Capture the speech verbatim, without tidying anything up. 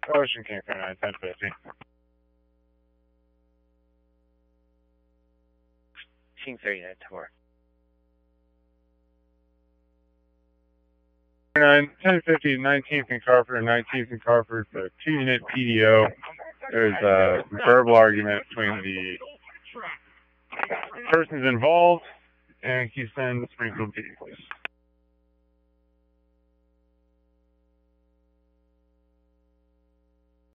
Ocean King for nine ten fifty. King thirty-nine Tower. nine ten fifty, nineteenth and Carford, nineteenth and Carford for two unit P D O. There's a verbal argument between the persons involved, and can you send Springfield P D, please?